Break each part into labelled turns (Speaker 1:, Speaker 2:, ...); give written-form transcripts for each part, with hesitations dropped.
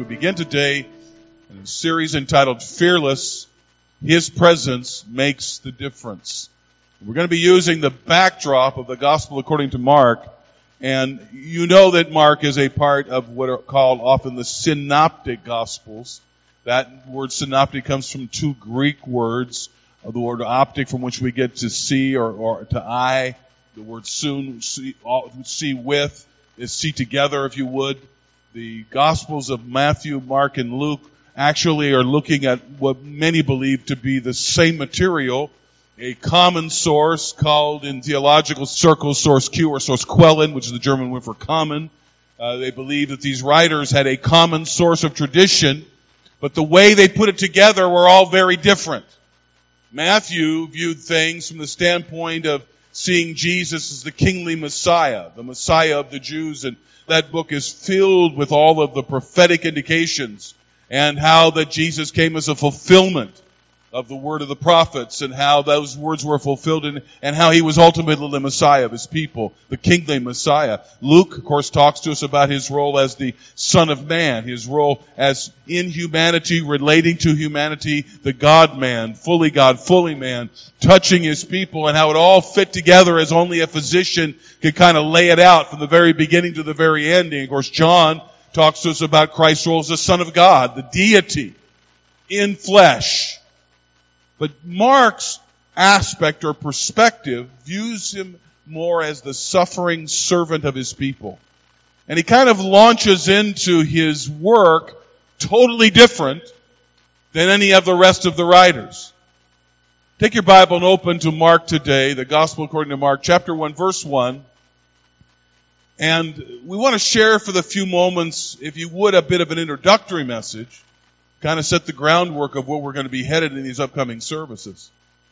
Speaker 1: We begin today in a series entitled Fearless, His Presence Makes the Difference. We're going to be using the backdrop of the Gospel according to Mark, and you know that Mark is a part of what are called often the synoptic Gospels. That word synoptic comes from two Greek words, the word optic from which we get to see or to eye. The word soon, see with, is see together if you would. The Gospels of Matthew, Mark, and Luke actually are looking at what many believe to be the same material, a common source called in theological circles source Q or source Quellen, which is the German word for common. They believe that these writers had a common source of tradition, but the way they put it together were all very different. Matthew viewed things from the standpoint of seeing Jesus as the kingly Messiah, the Messiah of the Jews, and that book is filled with all of the prophetic indications and how that Jesus came as a fulfillment of the word of the prophets and how those words were fulfilled and how he was ultimately the Messiah of his people, the kingly Messiah. Luke, of course, talks to us about his role as the Son of Man, his role as in humanity, relating to humanity, the God-man, fully God, fully man, touching his people, and how it all fit together as only a physician could kind of lay it out from the very beginning to the very ending. Of course, John talks to us about Christ's role as the Son of God, the deity in flesh. But Mark's aspect or perspective views him more as the suffering servant of his people. And he kind of launches into his work totally different than any of the rest of the writers. Take your Bible and open to Mark today, the Gospel according to Mark, chapter 1, verse 1. And we want to share for the few moments, if you would, a bit of an introductory message. Kind of set the groundwork of where we're going to be headed in these upcoming services.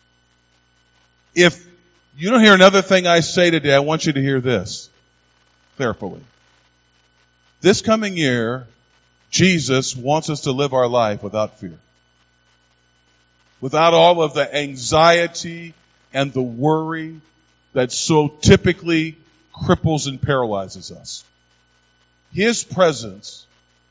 Speaker 1: If you don't hear another thing I say today, I want you to hear this carefully. This coming year, Jesus wants us to live our life without fear. Without all of the anxiety and the worry that so typically cripples and paralyzes us. His presence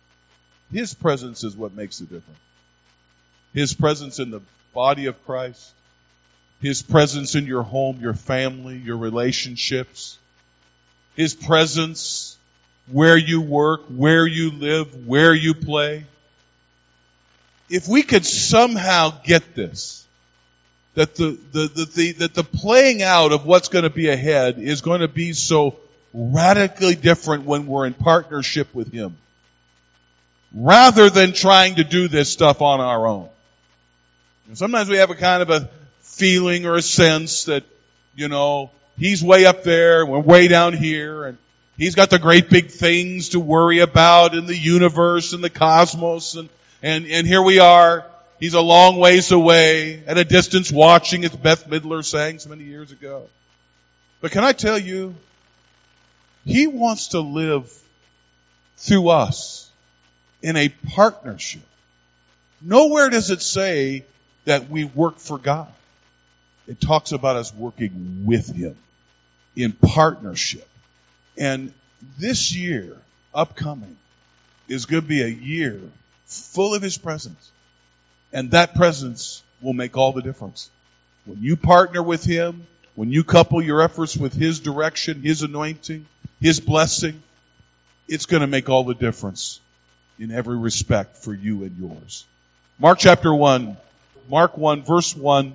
Speaker 1: is what makes the difference. His presence in the body of Christ. His presence in your home, your family, your relationships. His presence where you work, where you live, where you play. If we could somehow get this, that the playing out of what's going to be ahead is going to be so radically different when we're in partnership with Him, rather than trying to do this stuff on our own. Sometimes we have a kind of a feeling or a sense that, He's way up there, we're way down here, and He's got the great big things to worry about in the universe and the cosmos, and here we are. He's a long ways away, at a distance watching, as Beth Midler sang so many years ago. But can I tell you, He wants to live through us in a partnership. Nowhere does it say that we work for God. It talks about us working with Him in partnership. And this year, upcoming, is going to be a year full of His presence. And that presence will make all the difference. When you partner with Him, when you couple your efforts with His direction, His anointing, His blessing, it's going to make all the difference in every respect for you and yours. Mark chapter 1, Mark 1, verse 1.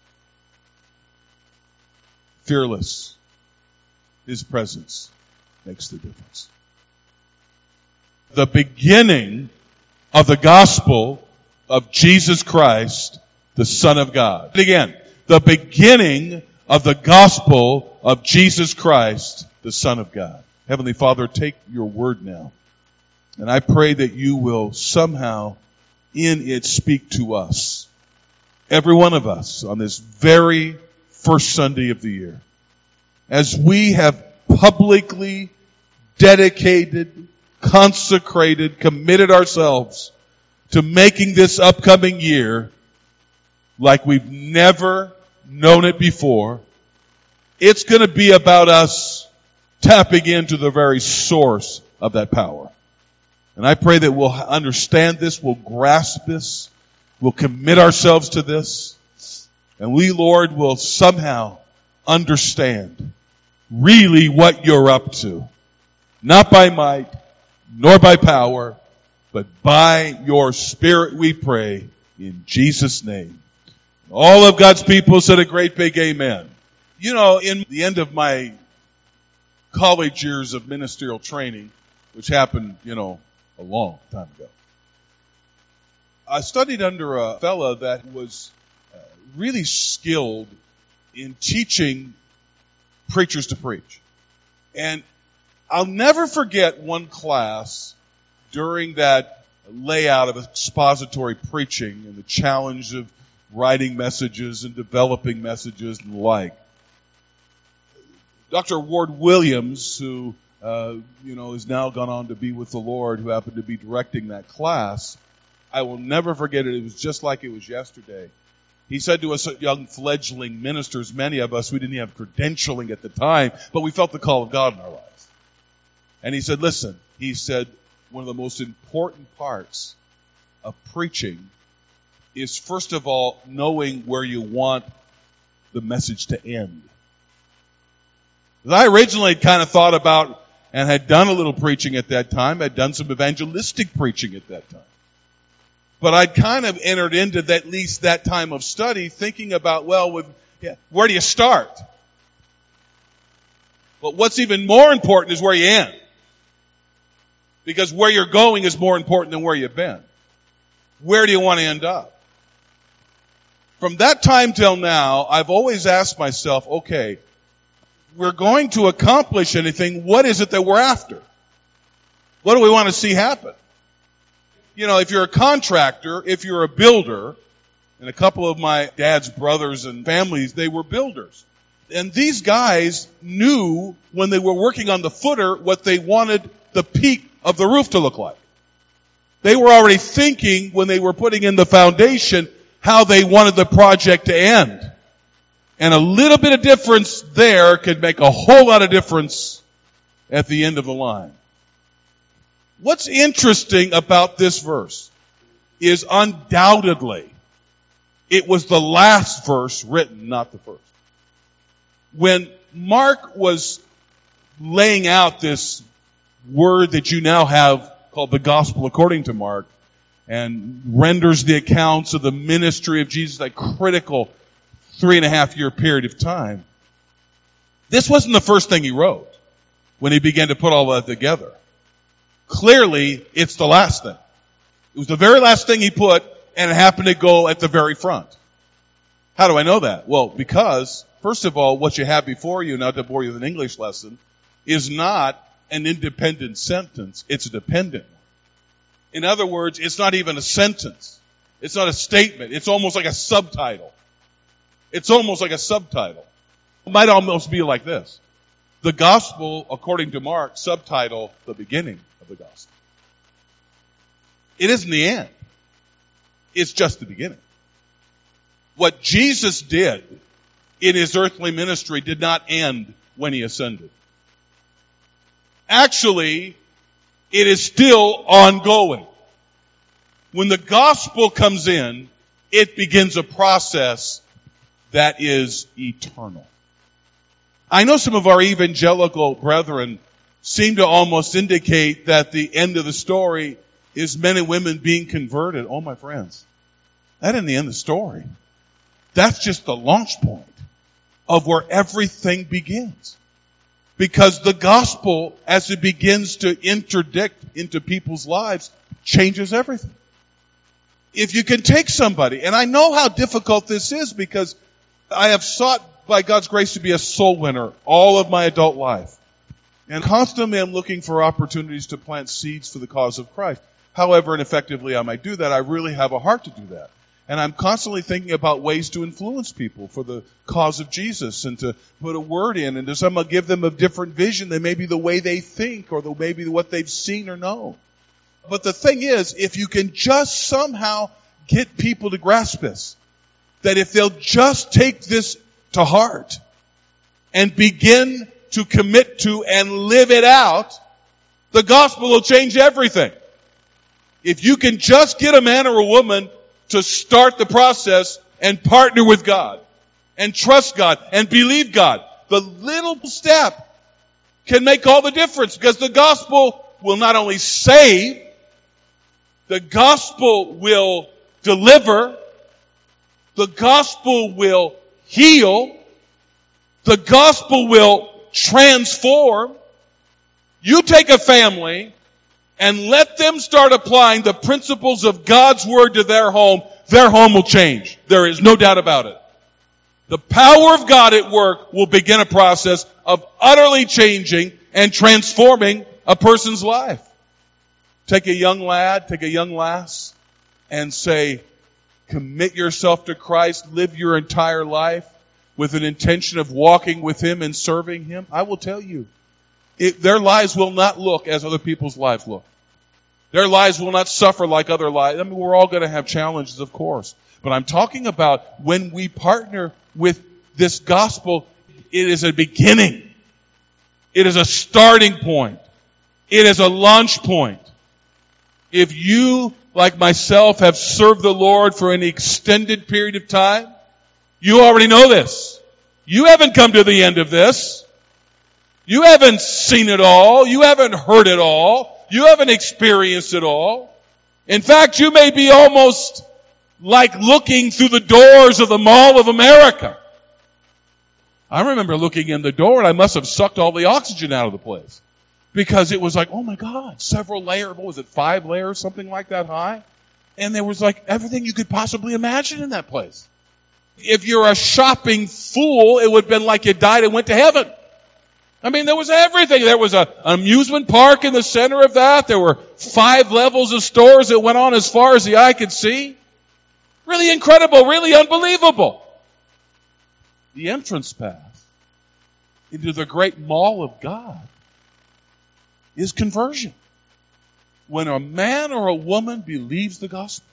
Speaker 1: Fearless. His presence makes the difference. The beginning of the gospel of Jesus Christ, the Son of God. And again, the beginning of the gospel of Jesus Christ, the Son of God. Heavenly Father, take your word now. And I pray that you will somehow in it speak to us. Every one of us on this very first Sunday of the year. As we have publicly dedicated, consecrated, committed ourselves to making this upcoming year like we've never known it before. It's going to be about us tapping into the very source of that power. And I pray that we'll understand this, we'll grasp this, we'll commit ourselves to this, and we, Lord, will somehow understand really what you're up to. Not by might, nor by power, but by your Spirit we pray, in Jesus' name. All of God's people said a great big amen. You know, in the end of my college years of ministerial training, which happened, a long time ago, I studied under a fella that was really skilled in teaching preachers to preach. And I'll never forget one class during that layout of expository preaching and the challenge of writing messages and developing messages and the like. Dr. Ward Williams, who has now gone on to be with the Lord, who happened to be directing that class, I will never forget it. It was just like it was yesterday. He said to us young fledgling ministers, many of us, we didn't have credentialing at the time, but we felt the call of God in our lives. And he said, listen, he said, one of the most important parts of preaching is, first of all, knowing where you want the message to end. I originally kind of thought about and had done a little preaching at that time. I'd done some evangelistic preaching at that time. But I'd kind of entered into at least that time of study thinking about, where do you start? But what's even more important is where you end. Because where you're going is more important than where you've been. Where do you want to end up? From that time till now, I've always asked myself, okay, we're going to accomplish anything, what is it that we're after? What do we want to see happen? If you're a contractor, if you're a builder, and a couple of my dad's brothers and families, they were builders. And these guys knew when they were working on the footer what they wanted the peak of the roof to look like. They were already thinking when they were putting in the foundation how they wanted the project to end. And a little bit of difference there could make a whole lot of difference at the end of the line. What's interesting about this verse is undoubtedly it was the last verse written, not the first. When Mark was laying out this word that you now have called the Gospel according to Mark, and renders the accounts of the ministry of Jesus a critical 3.5-year period of time, this wasn't the first thing he wrote when he began to put all that together. Clearly, it's the last thing. It was the very last thing he put, and it happened to go at the very front. How do I know that? Well, because, first of all, what you have before you, not to bore you with an English lesson, is not an independent sentence. It's a dependent one. In other words, it's not even a sentence. It's not a statement. It's almost like a subtitle. It's almost like a subtitle. It might almost be like this. The Gospel, according to Mark, subtitle, the beginning of the Gospel. It isn't the end. It's just the beginning. What Jesus did in his earthly ministry did not end when he ascended. Actually, it is still ongoing. When the gospel comes in, it begins a process that is eternal. I know some of our evangelical brethren seem to almost indicate that the end of the story is men and women being converted. Oh, my friends, that isn't the end of the story. That's just the launch point of where everything begins. Because the gospel, as it begins to interdict into people's lives, changes everything. If you can take somebody, and I know how difficult this is because I have sought by God's grace to be a soul winner all of my adult life. And constantly I'm looking for opportunities to plant seeds for the cause of Christ. However ineffectively I might do that, I really have a heart to do that. And I'm constantly thinking about ways to influence people for the cause of Jesus and to put a word in and to somehow give them a different vision than maybe the way they think or maybe what they've seen or know. But the thing is, if you can just somehow get people to grasp this, that if they'll just take this to heart and begin to commit to and live it out, the gospel will change everything. If you can just get a man or a woman to start the process and partner with God and trust God and believe God, the little step can make all the difference, because the gospel will not only save, the gospel will deliver, the gospel will heal, the gospel will transform. You take a family and let them start applying the principles of God's Word to their home will change. There is no doubt about it. The power of God at work will begin a process of utterly changing and transforming a person's life. Take a young lad, take a young lass, and say, commit yourself to Christ, live your entire life with an intention of walking with Him and serving Him. I will tell you, their lives will not look as other people's lives look. Their lives will not suffer like other lives. I mean, we're all going to have challenges, of course. But I'm talking about when we partner with this gospel, it is a beginning. It is a starting point. It is a launch point. If you, like myself, have served the Lord for an extended period of time, you already know this. You haven't come to the end of this. You haven't seen it all. You haven't heard it all. You haven't experienced it all. In fact, you may be almost like looking through the doors of the Mall of America. I remember looking in the door and I must have sucked all the oxygen out of the place. Because it was like, oh my God, several layers, what was it, 5 layers, something like that high? And there was like everything you could possibly imagine in that place. If you're a shopping fool, it would have been like you died and went to heaven. I mean, there was everything. There was an amusement park in the center of that. There were 5 levels of stores that went on as far as the eye could see. Really incredible, really unbelievable. The entrance path into the great mall of God is conversion. When a man or a woman believes the gospel,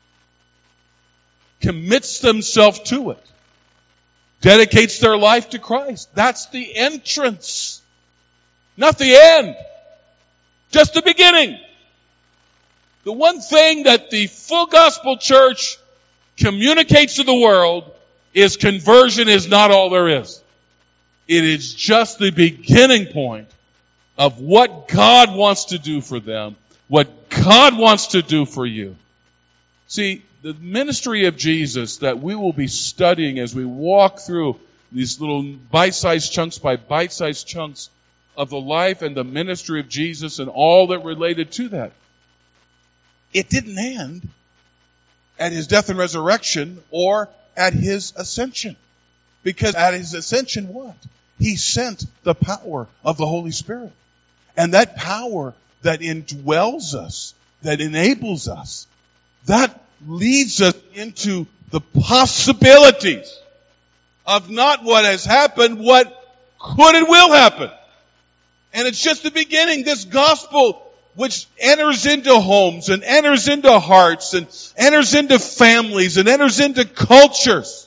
Speaker 1: commits themselves to it, dedicates their life to Christ. That's the entrance. Not the end. Just the beginning. The one thing that the full gospel church communicates to the world is conversion is not all there is. It is just the beginning point of what God wants to do for them, what God wants to do for you. See, the ministry of Jesus that we will be studying as we walk through these little bite-sized chunks by bite-sized chunks of the life and the ministry of Jesus and all that related to that. It didn't end at His death and resurrection or at His ascension. Because at His ascension, what? He sent the power of the Holy Spirit. And that power that indwells us, that enables us, that leads us into the possibilities of not what has happened, what could and will happen. And it's just the beginning. This gospel which enters into homes and enters into hearts and enters into families and enters into cultures.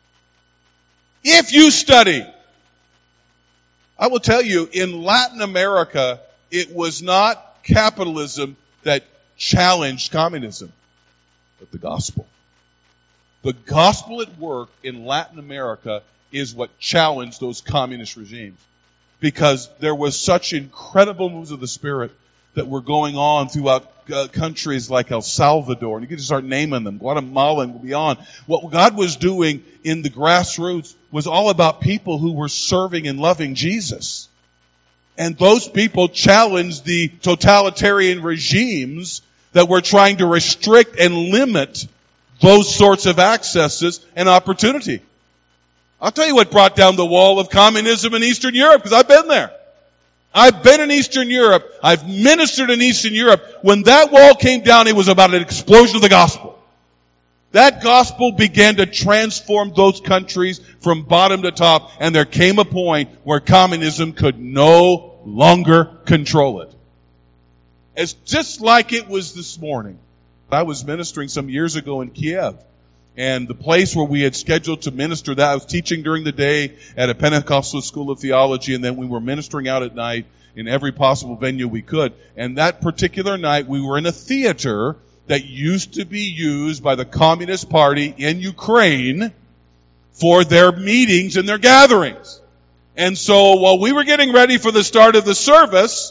Speaker 1: If you study, I will tell you, in Latin America, it was not capitalism that challenged communism, but the gospel. The gospel at work in Latin America is what challenged those communist regimes. Because there was such incredible moves of the Spirit that were going on throughout countries like El Salvador. And you can just start naming them, Guatemala and beyond. What God was doing in the grassroots was all about people who were serving and loving Jesus. And those people challenged the totalitarian regimes that were trying to restrict and limit those sorts of accesses and opportunity. I'll tell you what brought down the wall of communism in Eastern Europe, because I've been there. I've been in Eastern Europe. I've ministered in Eastern Europe. When that wall came down, it was about an explosion of the gospel. That gospel began to transform those countries from bottom to top, and there came a point where communism could no longer control it. It's just like it was this morning. I was ministering some years ago in Kiev, And the place where we had scheduled to minister that, I was teaching during the day at a Pentecostal school of theology, and then we were ministering out at night in every possible venue we could. And that particular night, we were in a theater that used to be used by the Communist Party in Ukraine for their meetings and their gatherings. And so while we were getting ready for the start of the service,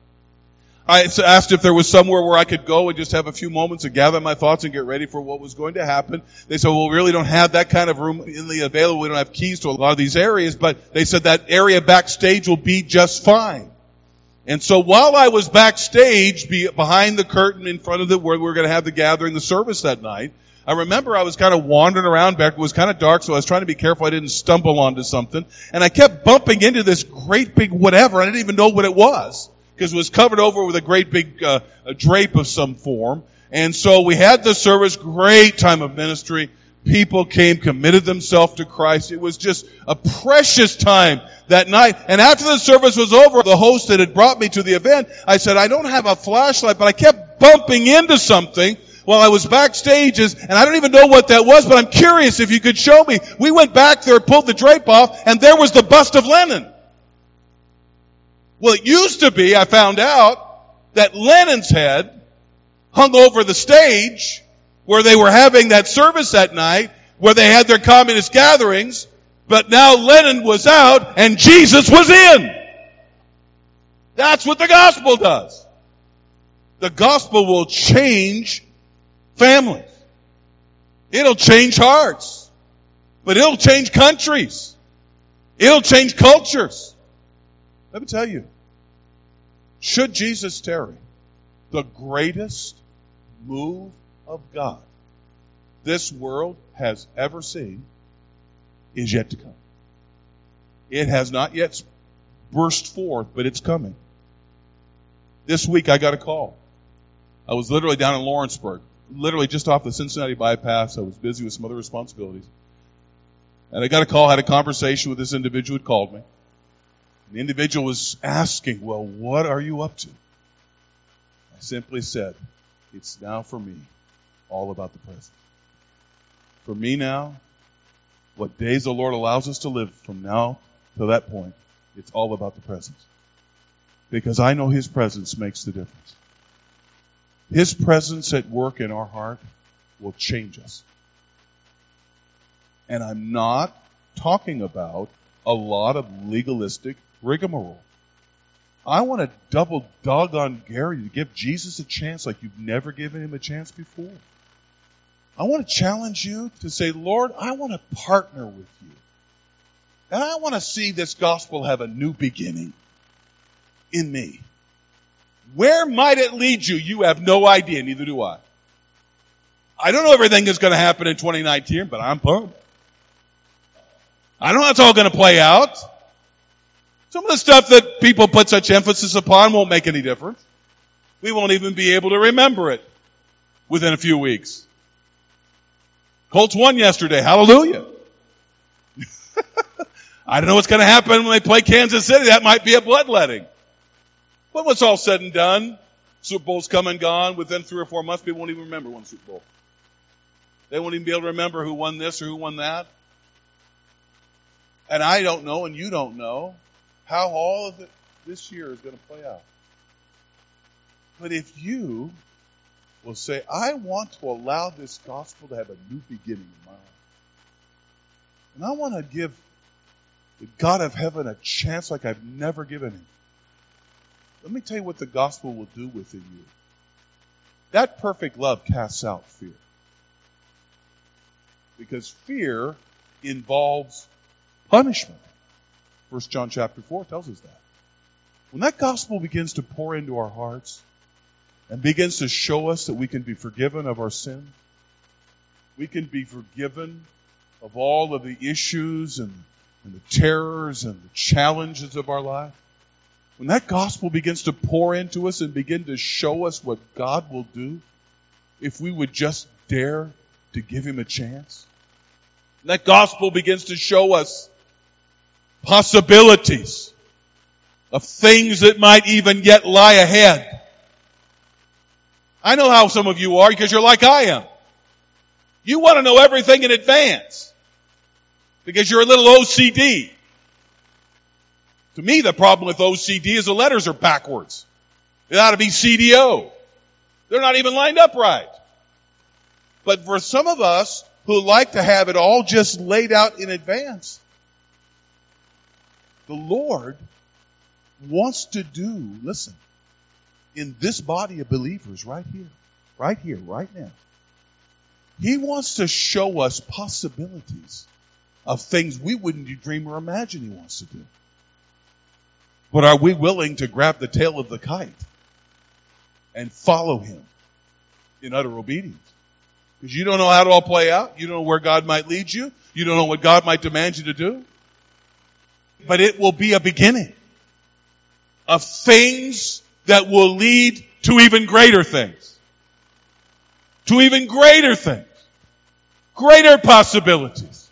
Speaker 1: I asked if there was somewhere where I could go and just have a few moments and gather my thoughts and get ready for what was going to happen. They said, well, we really don't have that kind of room available. We don't have keys to a lot of these areas, but they said that area backstage will be just fine. And so while I was backstage, behind the curtain in front of where we were going to have the gathering, the service that night, I remember I was kind of wandering around back. It was kind of dark, so I was trying to be careful I didn't stumble onto something. And I kept bumping into this great big whatever. I didn't even know what it was, because it was covered over with a great big a drape of some form. And so we had the service, great time of ministry. People came, committed themselves to Christ. It was just a precious time that night. And after the service was over, the host that had brought me to the event, I said, I don't have a flashlight, but I kept bumping into something while I was backstage, and I don't even know what that was, but I'm curious if you could show me. We went back there, pulled the drape off, and there was the bust of Lenin. Well, it used to be, I found out, that Lenin's head hung over the stage where they were having that service that night, where they had their communist gatherings, but now Lenin was out and Jesus was in. That's what the gospel does. The gospel will change families. It'll change hearts. But it'll change countries. It'll change cultures. Let me tell you, should Jesus tarry, the greatest move of God this world has ever seen is yet to come. It has not yet burst forth, but it's coming. This week I got a call. I was literally down in Lawrenceburg, literally just off the Cincinnati bypass. I was busy with some other responsibilities. And I got a call, had a conversation with this individual who called me. The individual was asking, well, what are you up to? I simply said, it's now for me all about the present. For me now, what days the Lord allows us to live from now to that point, it's all about the present. Because I know His presence makes the difference. His presence at work in our heart will change us. And I'm not talking about a lot of legalistic rigmarole. I want to double dog on Gary to give Jesus a chance like you've never given Him a chance before. I want to challenge you to say, Lord, I want to partner with you. And I want to see this gospel have a new beginning in me. Where might it lead you? You have no idea, neither do I. I don't know everything that's going to happen in 2019, but I'm pumped. I don't know how it's all going to play out. Some of the stuff that people put such emphasis upon won't make any difference. We won't even be able to remember it within a few weeks. Colts won yesterday. Hallelujah. I don't know what's going to happen when they play Kansas City. That might be a bloodletting. But when it's all said and done, Super Bowl's come and gone. Within 3 or 4 months, people won't even remember one Super Bowl. They won't even be able to remember who won this or who won that. And I don't know, and you don't know, how all of it this year is going to play out. But if you will say, I want to allow this gospel to have a new beginning in my life. And I want to give the God of heaven a chance like I've never given Him. Let me tell you what the gospel will do within you. That perfect love casts out fear. Because fear involves punishment. 1 John chapter 4 tells us that. When that gospel begins to pour into our hearts and begins to show us that we can be forgiven of our sin, we can be forgiven of all of the issues and the terrors and the challenges of our life, when that gospel begins to pour into us and begin to show us what God will do, if we would just dare to give Him a chance, that gospel begins to show us possibilities of things that might even yet lie ahead. I know how some of you are because you're like I am. You want to know everything in advance because you're a little OCD. To me, the problem with OCD is the letters are backwards. It ought to be CDO. They're not even lined up right. But for some of us who like to have it all just laid out in advance, the Lord wants to do, listen, in this body of believers right here, right now. He wants to show us possibilities of things we wouldn't dream or imagine He wants to do. But are we willing to grab the tail of the kite and follow Him in utter obedience? Because you don't know how it'll all play out. You don't know where God might lead you. You don't know what God might demand you to do. But it will be a beginning of things that will lead to even greater things. To even greater things. Greater possibilities.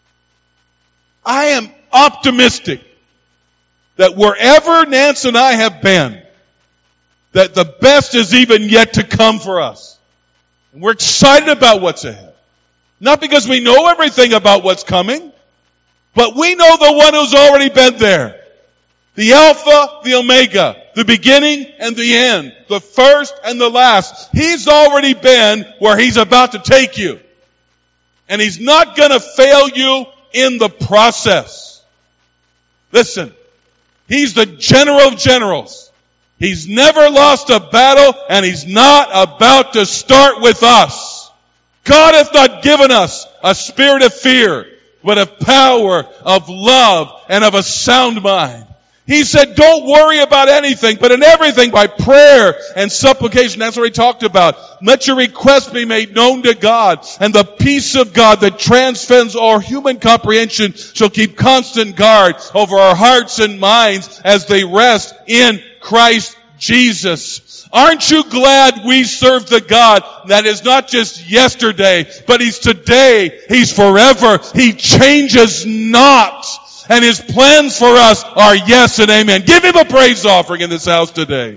Speaker 1: I am optimistic that wherever Nance and I have been, that the best is even yet to come for us. And we're excited about what's ahead. Not because we know everything about what's coming, but we know the one who's already been there. The Alpha, the Omega, the beginning and the end, the first and the last. He's already been where He's about to take you. And He's not going to fail you in the process. Listen, He's the general of generals. He's never lost a battle, and He's not about to start with us. God hath not given us a spirit of fear, but of power, of love, and of a sound mind. He said, don't worry about anything, but in everything by prayer and supplication. That's what He talked about. Let your requests be made known to God, and the peace of God that transcends all human comprehension shall keep constant guard over our hearts and minds as they rest in Christ Jesus. Aren't you glad we serve the God that is not just yesterday, but He's today, He's forever, He changes not. And His plans for us are yes and amen. Give Him a praise offering in this house today.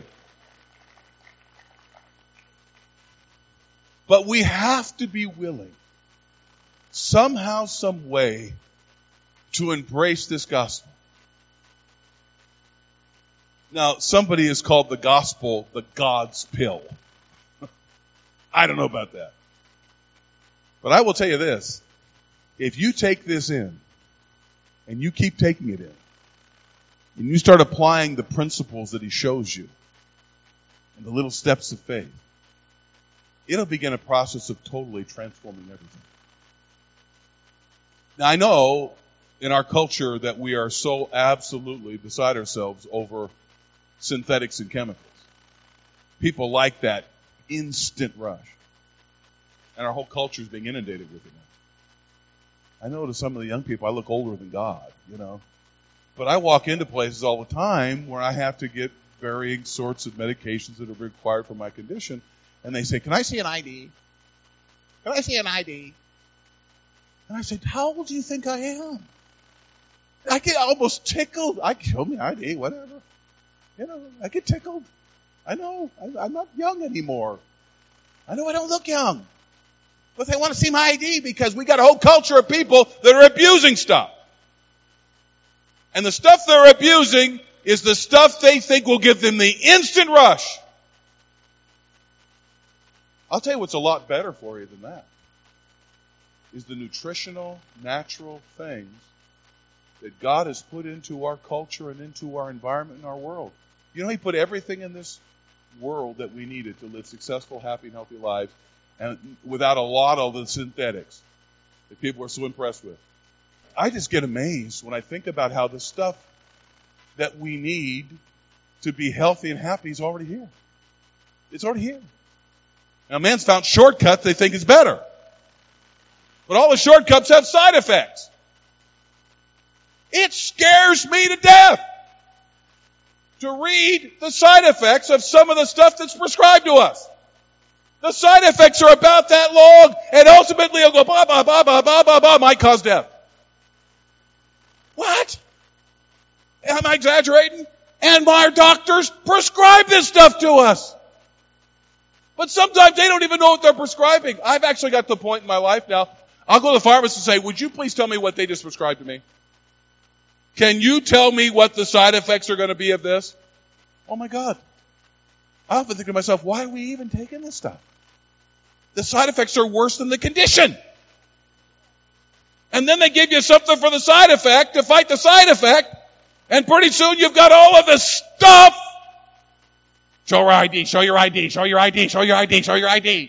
Speaker 1: But we have to be willing, somehow, some way, to embrace this gospel. Now, somebody has called the gospel the God's pill. I don't know about that. But I will tell you this. If you take this in, and you keep taking it in, and you start applying the principles that He shows you, and the little steps of faith, it'll begin a process of totally transforming everything. Now, I know in our culture that we are so absolutely beside ourselves over synthetics and chemicals. People like that instant rush. And our whole culture is being inundated with it now. I know to some of the young people, I look older than God, you know. But I walk into places all the time where I have to get varying sorts of medications that are required for my condition. And they say, can I see an ID? Can I see an ID? And I said, how old do you think I am? I get almost tickled. Show me ID, whatever. You know, I get tickled. I know. I'm not young anymore. I know I don't look young. But they want to see my ID because we got a whole culture of people that are abusing stuff. And the stuff they're abusing is the stuff they think will give them the instant rush. I'll tell you what's a lot better for you than that. Is the nutritional, natural things that God has put into our culture and into our environment and our world. You know, He put everything in this world that we needed to live successful, happy, and healthy lives, and without a lot of the synthetics that people are so impressed with. I just get amazed when I think about how the stuff that we need to be healthy and happy is already here. It's already here. Now, man's found shortcuts they think is better. But all the shortcuts have side effects. It scares me to death to read the side effects of some of the stuff that's prescribed to us. The side effects are about that long, and ultimately it'll go, blah, blah, blah, blah, blah, blah, blah, might cause death. What? Am I exaggerating? And our doctors prescribe this stuff to us. But sometimes they don't even know what they're prescribing. I've actually got to the point in my life now, I'll go to the pharmacist and say, would you please tell me what they just prescribed to me? Can you tell me what the side effects are going to be of this? Oh my God. I often think to myself, why are we even taking this stuff? The side effects are worse than the condition. And then they give you something for the side effect to fight the side effect. And pretty soon you've got all of this stuff. Show your ID, show your ID, show your ID, show your ID, show your ID.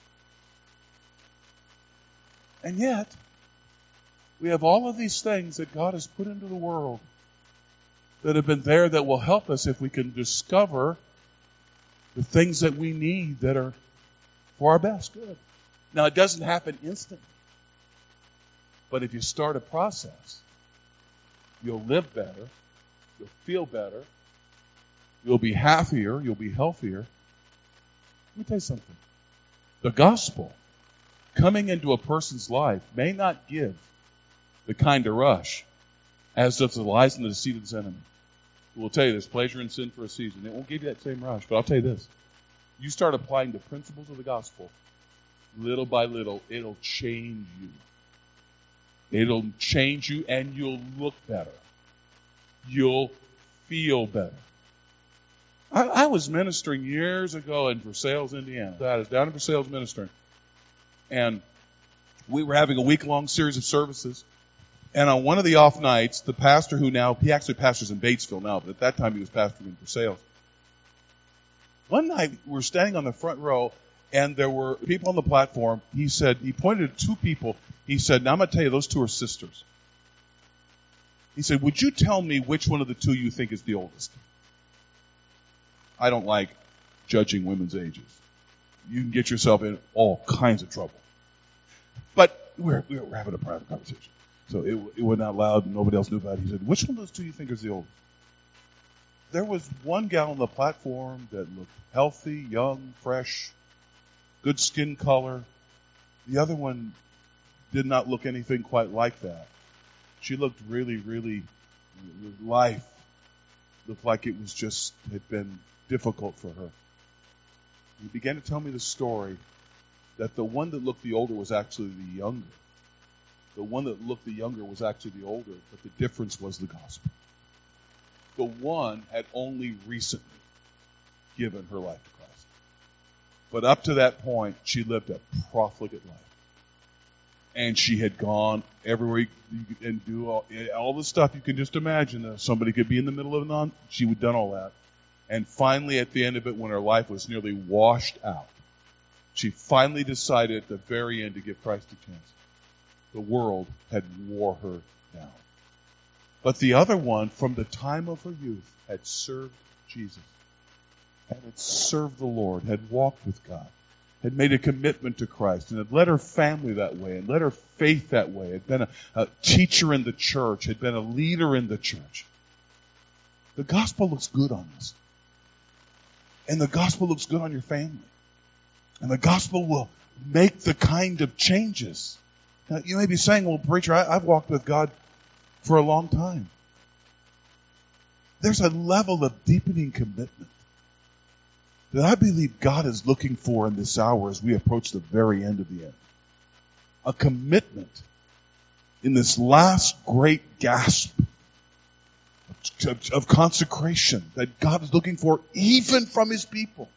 Speaker 1: And yet, we have all of these things that God has put into the world that have been there that will help us if we can discover the things that we need that are for our best good. Now, it doesn't happen instantly. But if you start a process, you'll live better, you'll feel better, you'll be happier, you'll be healthier. Let me tell you something. The gospel coming into a person's life may not give the kind of rush as does the lies and the deceit of his enemy. It will tell you there's pleasure in sin for a season. It won't give you that same rush. But I'll tell you this. You start applying the principles of the gospel, little by little, it'll change you. It'll change you and you'll look better. You'll feel better. I was ministering years ago in Versailles, Indiana. I was down in Versailles ministering. And we were having a week-long series of services. And on one of the off nights, the pastor he actually pastors in Batesville now, but at that time he was pastoring in Versailles. One night, we were standing on the front row, and there were people on the platform. He pointed to two people. He said, now I'm going to tell you, those two are sisters. He said, would you tell me which one of the two you think is the oldest? I don't like judging women's ages. You can get yourself in all kinds of trouble. But we were having a private conversation. So it went out loud and nobody else knew about it. He said, which one of those two you think is the oldest? There was one gal on the platform that looked healthy, young, fresh, good skin color. The other one did not look anything quite like that. She looked really, really, life looked like it was just, had been difficult for her. He began to tell me the story that the one that looked the older was actually the younger. The one that looked the younger was actually the older, but the difference was the gospel. The one had only recently given her life to Christ. But up to that point, she lived a profligate life. And she had gone everywhere and do all the stuff you can just imagine. Somebody could be in the middle of she had done all that. And finally, at the end of it, when her life was nearly washed out, she finally decided at the very end to give Christ a chance. The world had wore her down. But the other one, from the time of her youth, had served Jesus, and had served the Lord, had walked with God, had made a commitment to Christ, and had led her family that way, and led her faith that way, had been a teacher in the church, had been a leader in the church. The gospel looks good on us. And the gospel looks good on your family. And the gospel will make the kind of changes. Now, you may be saying, well, preacher, I've walked with God for a long time. There's a level of deepening commitment that I believe God is looking for in this hour as we approach the very end of the end. A commitment in this last great gasp of consecration that God is looking for even from His people,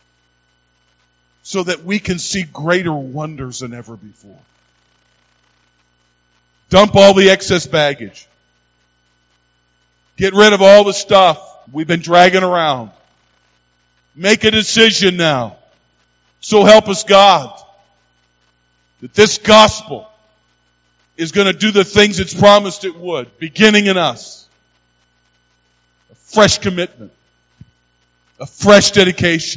Speaker 1: so that we can see greater wonders than ever before. Dump all the excess baggage. Get rid of all the stuff we've been dragging around. Make a decision now. So help us God, that this gospel is going to do the things it's promised it would, beginning in us. A fresh commitment. A fresh dedication.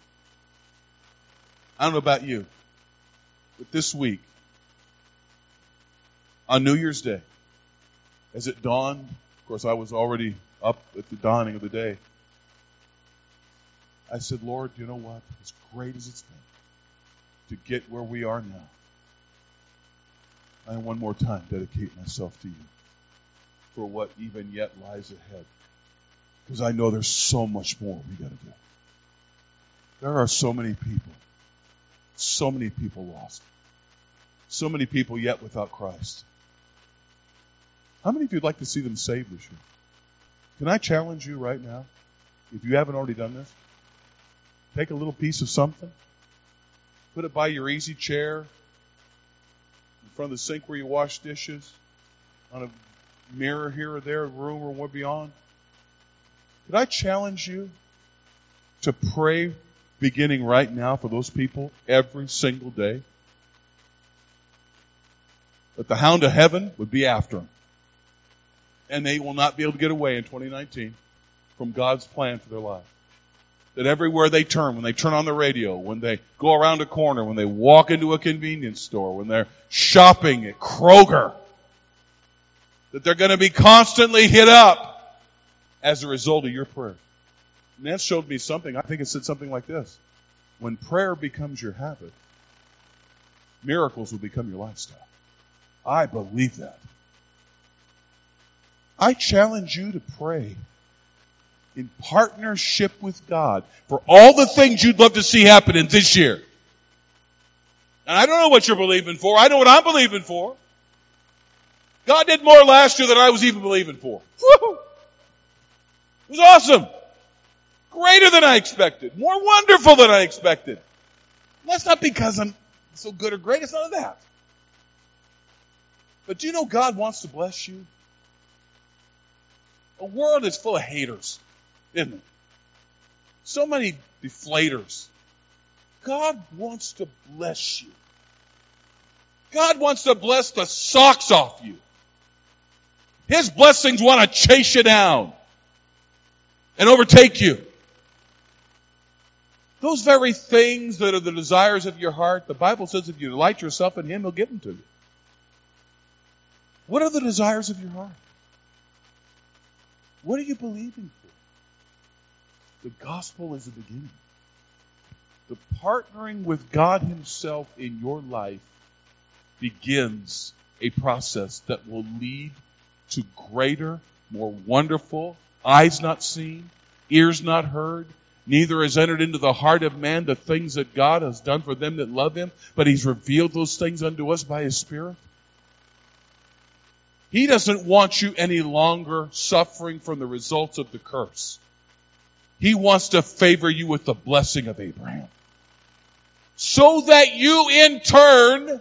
Speaker 1: I don't know about you, but this week, on New Year's Day, as it dawned, of course I was already up at the dawning of the day, I said, Lord, you know what? As great as it's been to get where we are now, I one more time dedicate myself to you for what even yet lies ahead. Because I know there's so much more we got to do. There are so many people lost. So many people yet without Christ. How many of you would like to see them saved this year? Can I challenge you right now, if you haven't already done this? Take a little piece of something, put it by your easy chair, in front of the sink where you wash dishes, on a mirror here or there, a room or what beyond. Could I challenge you to pray beginning right now for those people every single day? That the hound of heaven would be after them. And they will not be able to get away in 2019 from God's plan for their life. That everywhere they turn, when they turn on the radio, when they go around a corner, when they walk into a convenience store, when they're shopping at Kroger, that they're going to be constantly hit up as a result of your prayer. And that showed me something. I think it said something like this. When prayer becomes your habit, miracles will become your lifestyle. I believe that. I challenge you to pray in partnership with God for all the things you'd love to see happen in this year. And I don't know what you're believing for. I know what I'm believing for. God did more last year than I was even believing for. Woo! It was awesome. Greater than I expected. More wonderful than I expected. And that's not because I'm so good or great. It's none of that. But do you know God wants to bless you? A world is full of haters, isn't it? So many deflators. God wants to bless you. God wants to bless the socks off you. His blessings want to chase you down and overtake you. Those very things that are the desires of your heart, the Bible says if you delight yourself in Him, He'll give them to you. What are the desires of your heart? What are you believing for? The gospel is the beginning. The partnering with God Himself in your life begins a process that will lead to greater, more wonderful, eyes not seen, ears not heard, neither has entered into the heart of man the things that God has done for them that love Him, but He's revealed those things unto us by His Spirit. He doesn't want you any longer suffering from the results of the curse. He wants to favor you with the blessing of Abraham. So that you in turn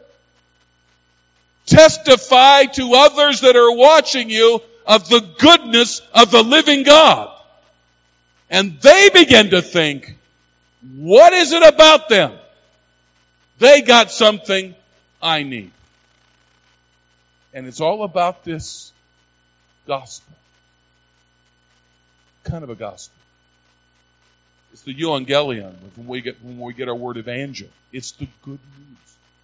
Speaker 1: testify to others that are watching you of the goodness of the living God. And they begin to think, what is it about them? They got something I need. And it's all about this gospel. Kind of a gospel. It's the euangelion when we get our word evangel. It's the good news.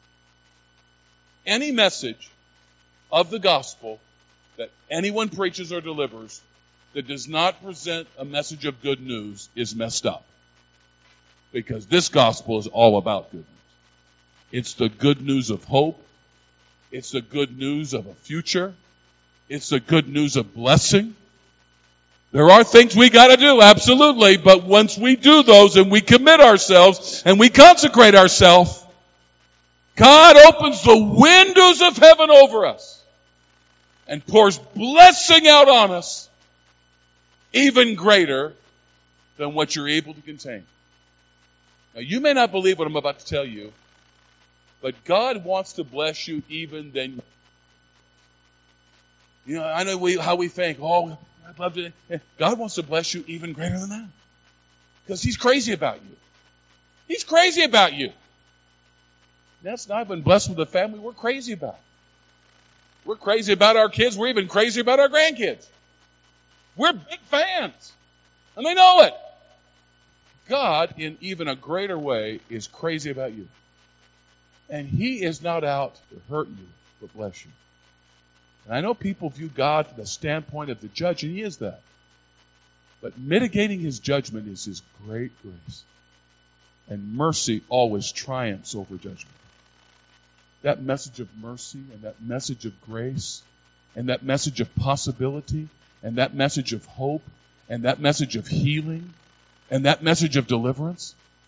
Speaker 1: Any message of the gospel that anyone preaches or delivers that does not present a message of good news is messed up. Because this gospel is all about good news. It's the good news of hope. It's the good news of a future. It's the good news of blessing. There are things we got to do, absolutely, but once we do those and we commit ourselves and we consecrate ourselves, God opens the windows of heaven over us and pours blessing out on us even greater than what you're able to contain. Now, you may not believe what I'm about to tell you, but God wants to bless you even than. You know, I know how we think, oh, I'd love to. God wants to bless you even greater than that. Because He's crazy about you. He's crazy about you. That's not been blessed with a family we're crazy about. We're crazy about our kids. We're even crazy about our grandkids. We're big fans. And they know it. God, in even a greater way, is crazy about you. And He is not out to hurt you, but bless you. And I know people view God from the standpoint of the judge, and He is that. But mitigating His judgment is His great grace. And mercy always triumphs over judgment. That message of mercy and that message of grace and that message of possibility and that message of hope and that message of healing and that message of deliverance,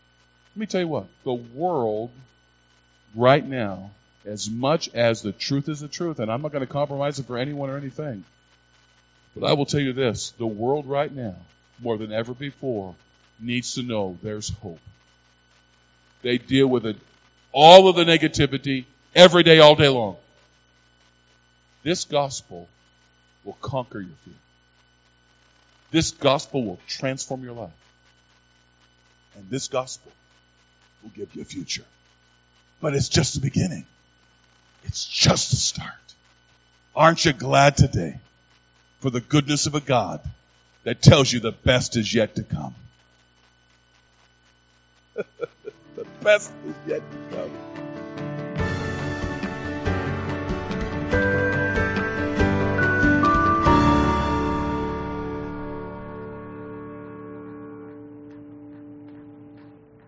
Speaker 1: Let me tell you what, the world right now, as much as the truth is the truth, and I'm not going to compromise it for anyone or anything, but I will tell you this, the world right now, more than ever before, needs to know there's hope. They deal with it, all of the negativity, every day, all day long. This gospel will conquer your fear. This gospel will transform your life. And this gospel will give you a future. But it's just the beginning. It's just the start. Aren't you glad today for the goodness of a God that tells you the best is yet to come? The best is yet to come.